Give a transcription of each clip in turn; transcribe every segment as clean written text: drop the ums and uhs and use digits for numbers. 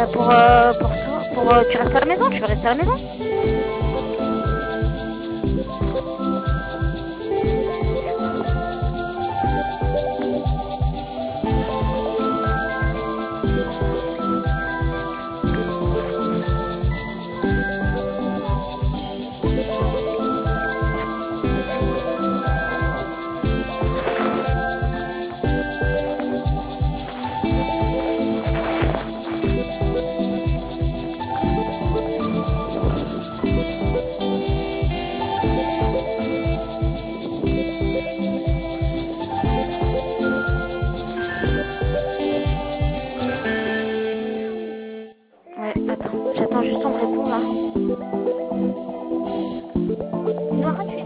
Tu restes à la maison, tu veux rester à la maison? Ouais, attends, j'attends juste, on me répond là. Nora, tu es...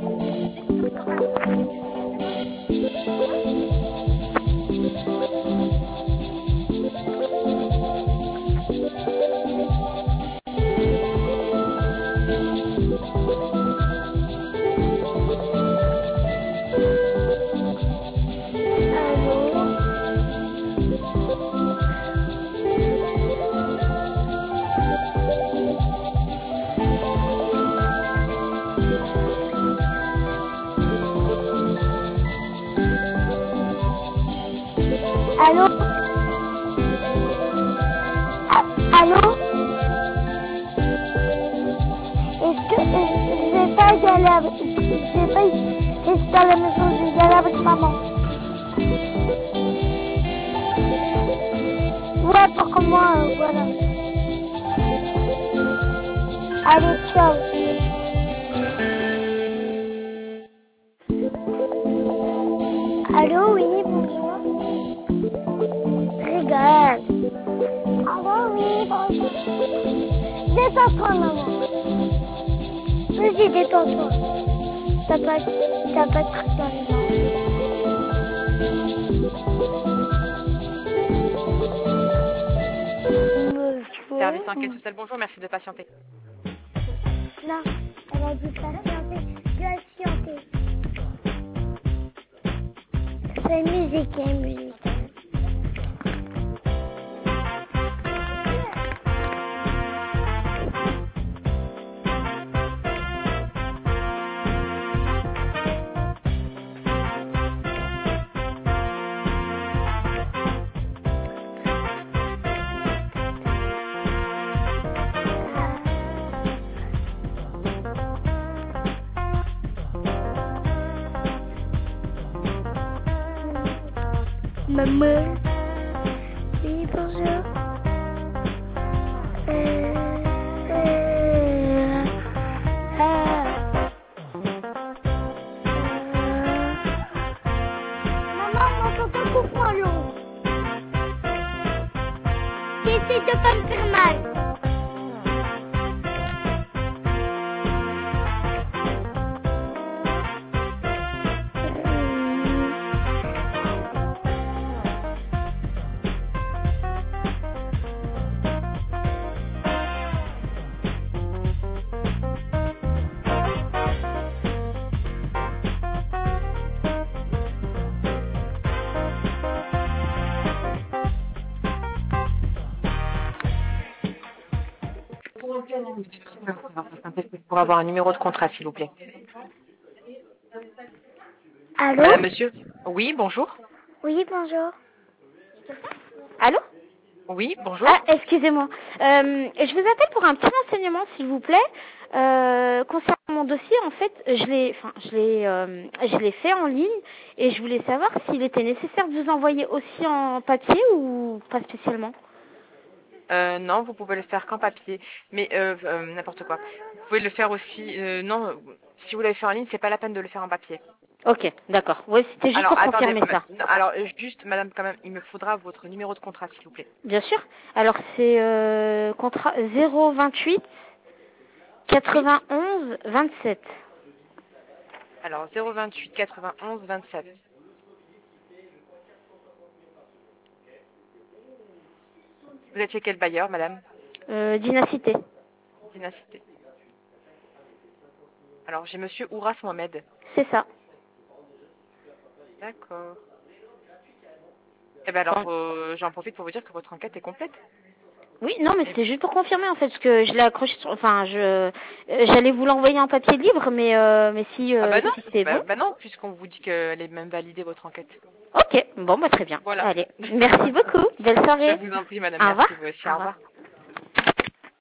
Allô? Allô? Est-ce que je vais pas y aller avec... Je vais pas rester à la maison, je vais y aller avec maman. Ouais, pour moi, voilà. Allez, ciao. Allô, oui, bonjour. Regarde. Allô, oui, bonjour. Détends-toi, maman. Vas-y, détends-toi. T'as pas de truc dans les mains. Service enquête sociale, bonjour, merci de patienter. Non, elle a dit patienter. Patienter. C'est musique, hein, musique. Maman. Oui, bonjour. Maman, mon papa coupe-moi l'eau. Essaye de pas me faire mal. Pour avoir un numéro de contrat, s'il vous plaît. Allô? Madame, monsieur? Oui, bonjour. Oui, bonjour. Allô? Oui, bonjour. Ah, excusez-moi. Je vous appelle pour un petit renseignement, s'il vous plaît. Concernant mon dossier, en fait, je l'ai fait en ligne et je voulais savoir s'il était nécessaire de vous envoyer aussi en papier ou pas spécialement. Non, vous pouvez le faire qu'en papier, mais n'importe quoi. Vous pouvez le faire aussi. Non, si vous l'avez fait en ligne, c'est pas la peine de le faire en papier. Ok, d'accord. Oui, c'était juste Alors, pour attendez. confirmer ça. Alors, juste, madame, quand même, il me faudra votre numéro de contrat, s'il vous plaît. Bien sûr. Alors, c'est contrat 028 91 27. Alors, 028 91 27. Vous êtes chez quel bailleur, madame? Dynacité. Dynacité. Alors, j'ai monsieur Ouras Mohamed. C'est ça. D'accord. Eh bien, alors, Bon. j'en profite pour vous dire que votre enquête est complète. Oui, non, mais c'était juste pour confirmer en fait, parce que je l'ai accroché sur... Enfin, j'allais vous l'envoyer en papier libre, mais Ah bah non, si c'est bon... bah non, puisqu'on vous dit qu'elle est même validée votre enquête. Ok, bon, bah très bien. Voilà. Allez, merci beaucoup. Belle Je soirée. vous en prie, madame, Au revoir. merci vous aussi, Au au revoir. revoir.